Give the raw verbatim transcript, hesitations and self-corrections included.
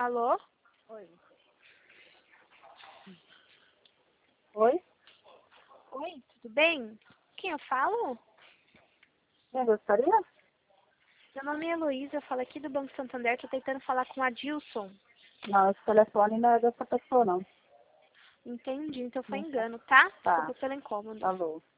Alô? Oi. Oi? Oi, tudo bem? Quem eu falo? Quem gostaria? Meu nome é Heloísa, eu falo aqui do Banco Santander, tô tentando falar com a Dilson. Não, esse telefone não é dessa pessoa, não. Entendi, então foi Não tá. engano, tá? Tá. Desculpa pelo incômodo. Falou.